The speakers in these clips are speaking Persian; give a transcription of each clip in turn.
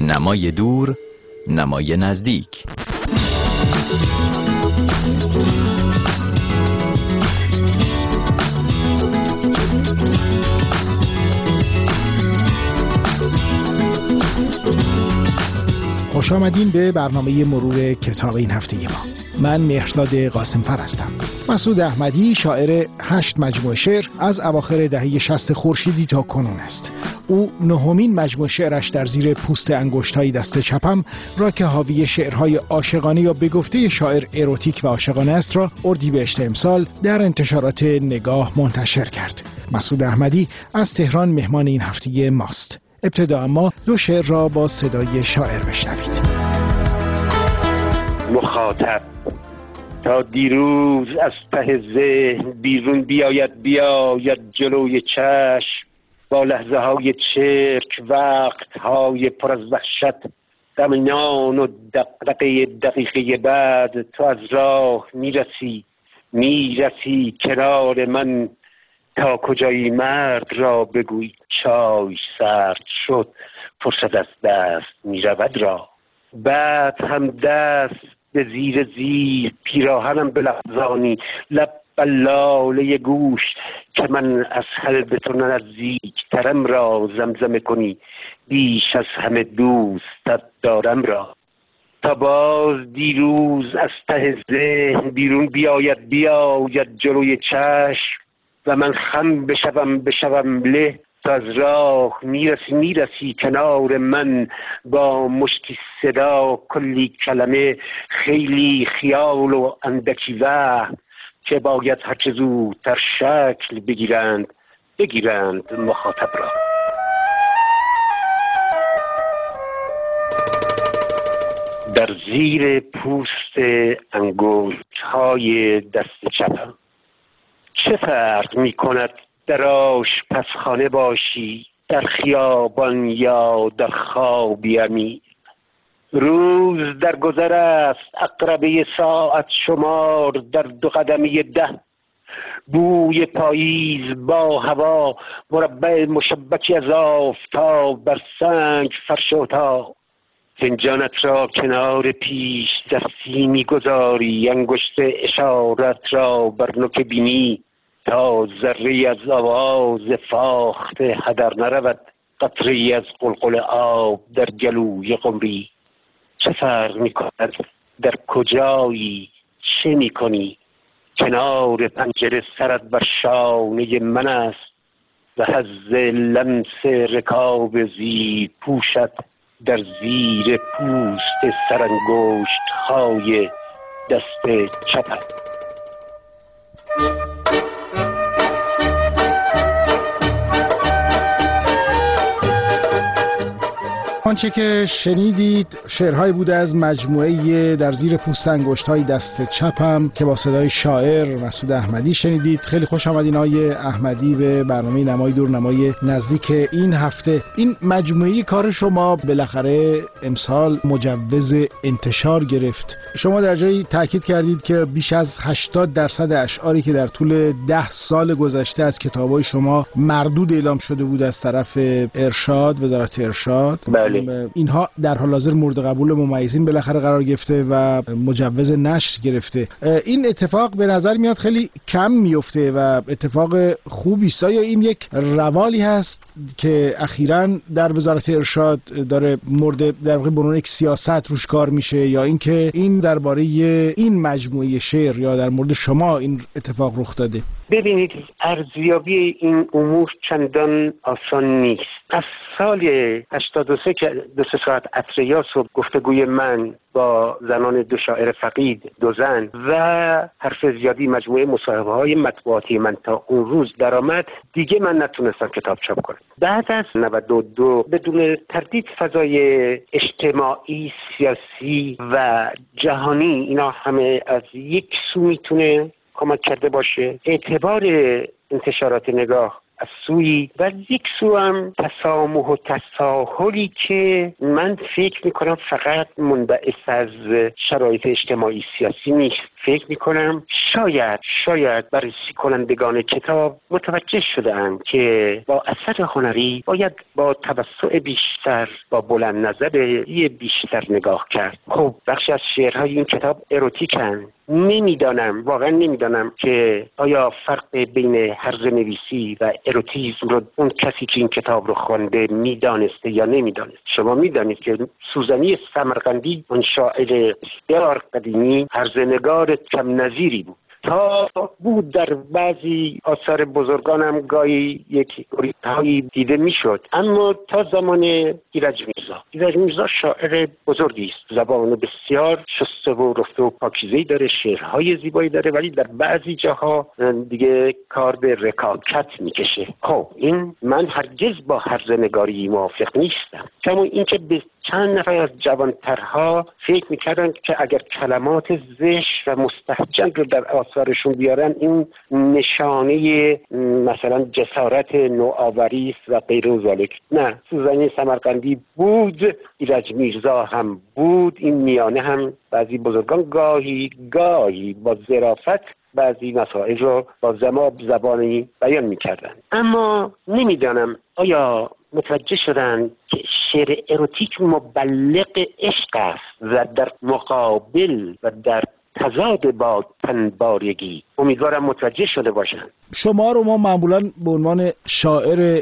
نمای دور، نمای نزدیک. خوش آمدین به برنامه مرور کتاب این هفته ما. من مهرداد قاسمفر هستم. مسعود احمدی شاعر 8 مجموعه شعر از اواخر دهه 60 خورشیدی تا کنون است. او 9مین مجموعه شعرش در زیر پوست انگشت‌های دست چپم را که حاوی شعرهای عاشقانه یا به گفته شاعر اروتیک و عاشقانه است را اردیبهشت امسال در انتشارات نگاه منتشر کرد. مسعود احمدی از تهران مهمان این هفته ماست. ابتدا اما 2 شعر را با صدای شاعر بشنوید. مخاطب تا دیروز از ته ذهن بیرون بیاید جلوی چشم، با لحظه های چرک وقت های پر از وحشت، دمنان و دقیقه بعد تو از راه میرسی کنار من، تا کجایی مرد را بگوی چای سرد شد، فرصت از دست میرود را. بعد هم دست به زیر پیراهنم بلغزانی، لب بلاله گوش که من از قلب تو نزدیک ترم را زمزمه کنی، بیش از همه دوستت دارم را. تا باز دیروز از ته ذهن بیرون بیاید جلوی چشم، و من خم بشوم له، تا از راه میرسی کنار من، با مشتی صدا کلی کلمه، خیلی خیال و اندکی وهم، که باید هرچه زودتر شکل بگیرند مخاطب را. در زیر پوست انگشت‌های دست چپم چه فرق می کند در آشپزخانه باشی، در خیابان یا در خوابی امیر؟ روز در گذر است عقربه ساعت شمار در 2 قدمی 10، بوی پاییز با هوا مربع مشبکی از آفتاب بر سنگ فرش اتاق. فنجانت را کنار پیش دستی میگذاری، انگشت اشارت را بر نوک بینی، تا ذره از آواز فاخته هدر نرود، قطره‌ای از قلقل آب در گلوی قمری. چه فرق می‌کند در کجایی، چه می‌کنی؟ کنار پنجره سرت بر شانه من است، و حظ لمس رکاب زیر پوشت در زیر پوست سرانگشت‌های دست چپم. آنچه که شنیدید شعرهایی بوده از مجموعه در زیر پوست انگشت‌های دست چپم که با صدای شاعر مسعود احمدی شنیدید. خیلی خوش آمدین آقای احمدی به برنامه نمای دور، نمای نزدیک این هفته. این مجموعه کار شما بالاخره امسال مجوز انتشار گرفت. شما در جایی تاکید کردید که بیش از 80% اشعاری که در طول 10 سال گذشته از کتاب‌های شما مردود اعلام شده بود از طرف ارشاد، وزارت ارشاد، بله، اینها در حال حاضر مورد قبول ممیزین بالاخره قرار گرفته و مجوز نشر گرفته. این اتفاق به نظر میاد خیلی کم میفته و اتفاق خوبی است. یا این یک روالی هست که اخیراً در وزارت ارشاد داره مورد در واقع به عنوان یک سیاست روش کار میشه، یا اینکه این درباره این مجموعه شعر یا در مورد شما این اتفاق رخ داده؟ ببینید، ارزیابی این امور چندان آسان نیست. از سال 83 که 2 ساعت عطریاس و گفتگوی من با زنان 2 شاعر فقید، 2 زن و حرف زیادی مجموعه مصاحبه‌های مطبوعاتی من تا اون روز درآمد، دیگه من نتونستم کتاب چاپ کنم. بعد از 92 بدون تردید فضای اجتماعی، سیاسی و جهانی اینا همه از یک سو میتونه کمک کرده باشه. اعتبار انتشارات نگاه از سوی و یک سو هم تسامح و تساهلی که من فکر میکنم فقط منبعث از شرایط اجتماعی سیاسی نیست. فکر میکنم شاید بررسی کنندگان کتاب متوجه شده‌اند که با اثر هنری باید با توسع بیشتر، با بلند نظری بیشتر نگاه کرد. خب بخشی از شعرهای این کتاب اروتیکن. واقعا نمیدانم که آیا فرق بین هرزه نویسی و اروتیسم رو اون کسی که این کتاب رو خوانده میدانسته یا نمیدانست. شما میدانید که سوزنی سمرقندی، اون شاعر بسیار قدیمی، هرزه نگار کم نظیری بود. تا بود در بعضی آثار بزرگانم گاهی یک گریزهایی دیده میشد، اما تا زمان ایرج میرزا شاعر بزرگی است، زبان بسیار شسته و رفته و پاکیزه‌ای داره، شعرهای زیبایی داره، ولی در بعضی جاها دیگه کار به رکاکت میکشه. خب این من هرگز با هرزه نگاری موافق نیستم، کما اینکه به چند نفر از جوانترها فکر میکردن که اگر کلمات زشت و مستهجن رو در آثارشون بیارن این نشانه مثلا جسارت نوآوری است و غیر و ذالک. نه، سوزنی سمرقندی بود، ایرج میرزا هم بود، این میانه هم بعضی بزرگان گاهی با ظرافت بعضی مسائل رو با زبانی بیان میکردن. اما نمیدانم آیا متوجه شدن که شعر اروتیک مبلغ عشق است و در مقابل و در تضاد با تنبارگی. امیدوارم متوجه شده باشن. شما رو ما معمولاً به عنوان شاعر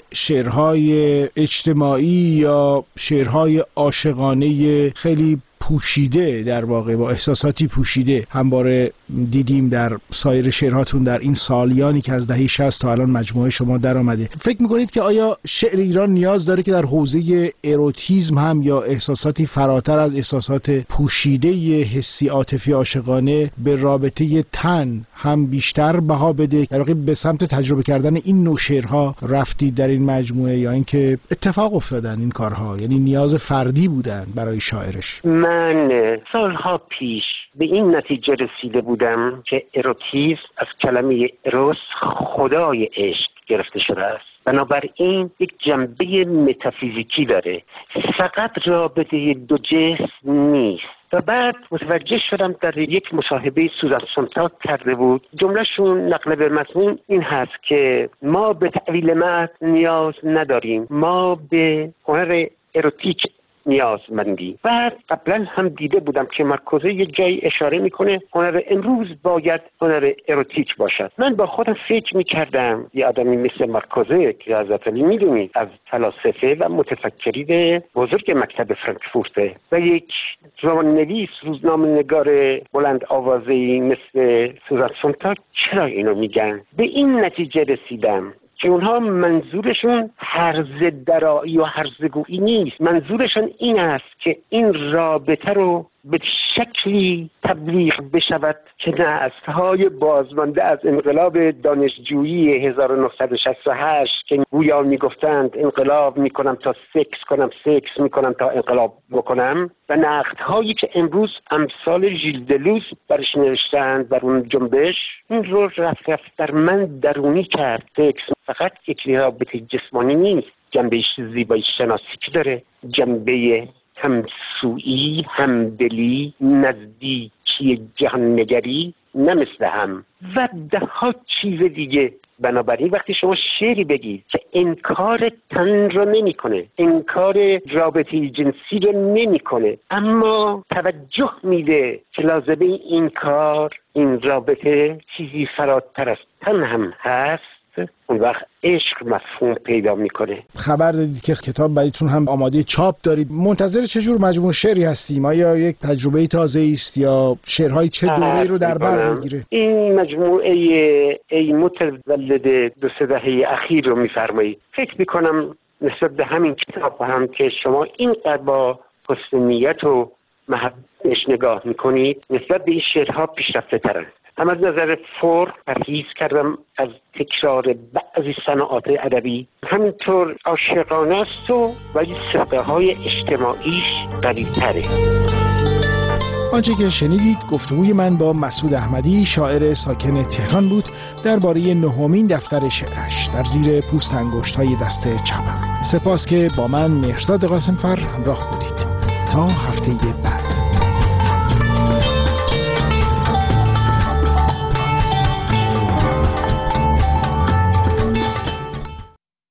شعرهای اجتماعی یا شعرهای عاشقانه خیلی پوشیده، در واقع با احساساتی پوشیده همواره دیدیم در سایر شعرهاتون در این سالیانی که از دهه 60 تا الان مجموعه شما در آمده. فکر میکنید که آیا شعر ایران نیاز داره که در حوزه اروتیسم هم یا احساساتی فراتر از احساسات پوشیده حسی عاطفی عاشقانه به رابطه تن هم بیشتر بها بده؟ در واقع به سمت تجربه کردن این نوع شعرها رفتید در این مجموعه یا اینکه اتفاق افتادن این کارها، یعنی نیاز فردی بودن برای شاعرش؟ من سالها پیش به این نتیجه رسیده بودم که اروتیسم از کلمه اروس، خدای عشق، گرفته شده است. بنابراین یک جنبه متافیزیکی داره، فقط رابطه دو جسم نیست. و بعد متوجه شدم در یک مصاحبه سوزان سونتاگ کرده بود، جملهشون نقل به مضمون این هست که ما به تأویل متن نیاز نداریم، ما به هنر اروتیک نیازمندی. و قبلا هم دیده بودم که مارکوزه یک جایی اشاره میکنه هنر امروز باید هنر اروتیک باشد. من با خودم فکر میکردم یه آدمی مثل مارکوزه که حضرت علی میدونید از فلاسفه و متفکرین بزرگ مکتب فرانکفورت و یک رمان‌نویس، روزنامه‌نگار بلند آوازه‌ای مثل سوزان سونتاگ چرا اینو میگن؟ به این نتیجه رسیدم که اونها منظورشون هرزه درایی و هرزگویی نیست، منظورشون این است که این رابطه رو به شکلی تبلیغ بشود که نسل‌های بازمانده از انقلاب دانشجویی 1968 که گویا میگفتند انقلاب میکنم تا سکس کنم، سکس میکنم تا انقلاب بکنم، و نقدهایی که امروز امثال ژیل دلوز برش نوشتند بر اون جنبش، این رو رفت در من درونی کرد. سکس فقط یک رابطه جسمانی نیست، جنبه زیبایی شناسی که داره، جنبه همسویی، همدلی، نزدیکی، جهان‌نگری، نه مثل هم و ده ها چیز دیگه. بنابراین وقتی شما شعری بگید که انکار تن رو نمی‌کنه، انکار رابطه جنسی رو نمی‌کنه، اما توجه میده که لازمه این کار، این رابطه چیزی فراتر از تن هم هست، اون وقت عشق مفهوم پیدا میکنه. خبر دادید که کتاب برایتون هم آماده چاپ دارید. منتظر چه جور مجموعه شعری هستیم؟ آیا یک تجربه تازه است یا شعرهای چه دوره‌ای رو در بر میگیره؟ این مجموعه ای متولد 2-3 دهه اخیر رو میفرمایید. فکر میکنم نسبت به همین کتاب هم که شما اینقدر با حسن نیت و محبتش نگاه میکنید، نسبت به این شعرها پیشرفته ترند. هم از نظر فرم پرهیز کردم از تکرار بعضی صناعات ادبی، همینطور عاشقانه است ولی صدقه های اجتماعیش قوی تره. آنچه که شنیدید گفتگوی من با مسعود احمدی، شاعر ساکن تهران بود درباره 9مین دفتر شعرش در زیر پوست انگشت‌های دست چپم. سپاس که با من مهرداد قاسمفر همراه بودید. تا هفته بعد.